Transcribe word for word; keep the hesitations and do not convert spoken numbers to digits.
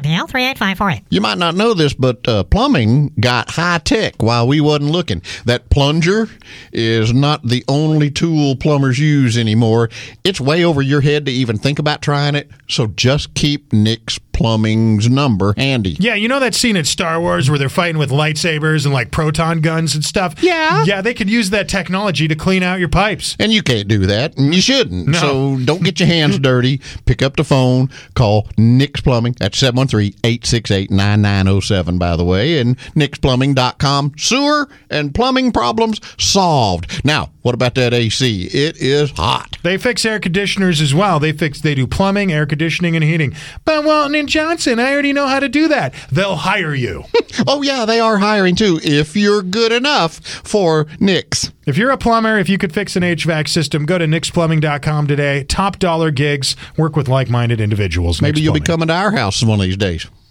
P L three eight five four eight. You might not know this, but uh, plumbing got high tech while we wasn't looking. That plunger is not the only tool plumbers use anymore. It's way over your head to even think about trying it, so just keep Nick's Plumbing's number handy. Yeah, you know that scene in Star Wars where they're fighting with lightsabers and like proton guns and stuff? Yeah. Yeah, they could use that technology to clean out your pipes. And you can't do that, and you shouldn't. No. So don't get your hands dirty. Pick up the phone, call Nick's Plumbing at seven one three, eight six eight, nine nine zero seven, by the way, and nix plumbing dot com. Sewer and plumbing problems solved. Now, what about that A C? It is hot. They fix air conditioners as well. They fix. They do plumbing, air conditioning, and heating. But Walton and Johnson, I already know how to do that. They'll hire you. Oh, yeah, they are hiring, too, if you're good enough for Nick's. If you're a plumber, if you could fix an H V A C system, go to nix plumbing dot com today. Top dollar gigs. Work with like-minded individuals. Maybe Nick's you'll be Plumbing. coming to our house one of these days.